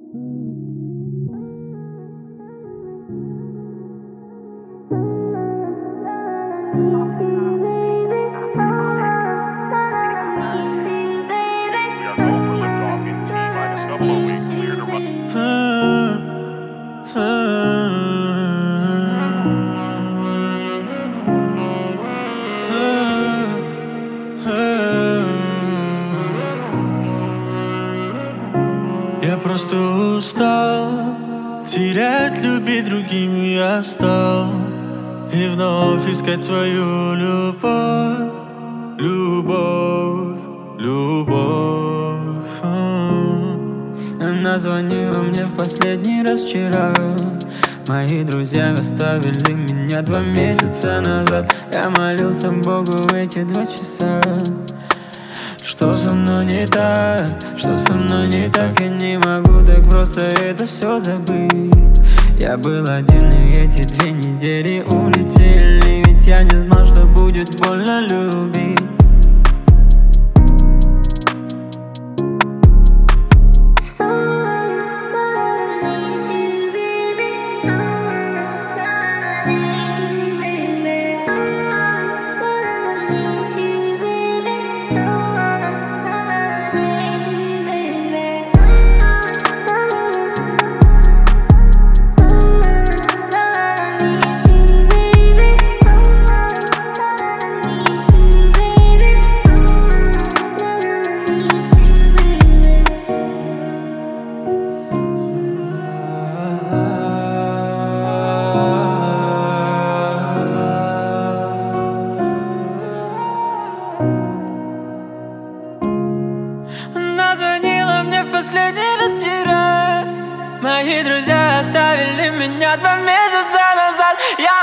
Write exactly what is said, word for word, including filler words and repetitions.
Я просто устал терять, любить другим я стал, и вновь искать свою любовь, любовь, любовь. Она звонила мне в последний раз вчера. Мои друзья оставили меня два месяца назад. Я молился Богу эти два часа. Что со мной не так? Что со мной не так? Я не могу так просто это все забыть. Я был один, и эти две недели улетели. Ведь я не знал, что будет больно любить. Она звонила мне в последний раз вчера. Мои друзья оставили меня два месяца назад. Я